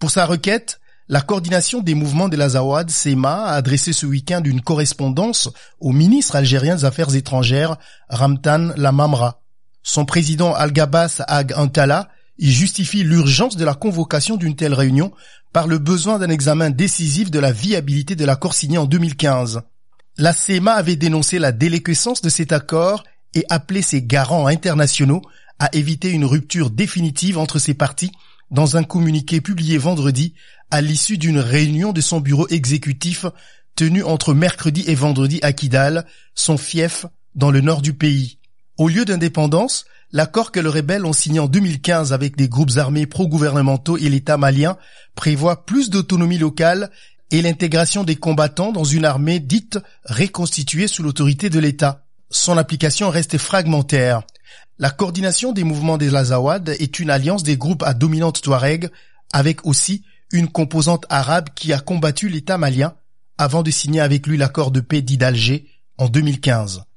Pour sa requête, la coordination des mouvements de l'Azawad, CEMA, a adressé ce week-end une correspondance au ministre algérien des Affaires étrangères, Ramtan Lamamra. Son président Al-Gabas Ag Antala y justifie l'urgence de la convocation d'une telle réunion par le besoin d'un examen décisif de la viabilité de l'accord signé en 2015. La CEMA avait dénoncé la déliquescence de cet accord et appelé ses garants internationaux à éviter une rupture définitive entre ces parties dans un communiqué publié vendredi à l'issue d'une réunion de son bureau exécutif tenue entre mercredi et vendredi à Kidal, son fief dans le nord du pays. Au lieu d'indépendance, l'accord que les rebelles ont signé en 2015 avec des groupes armés pro-gouvernementaux et l'État malien prévoit plus d'autonomie locale et l'intégration des combattants dans une armée dite reconstituée sous l'autorité de l'État. Son application reste fragmentaire. La coordination des mouvements des Azawad est une alliance des groupes à dominante touareg avec aussi une composante arabe qui a combattu l'État malien avant de signer avec lui l'accord de paix dit d'Alger en 2015.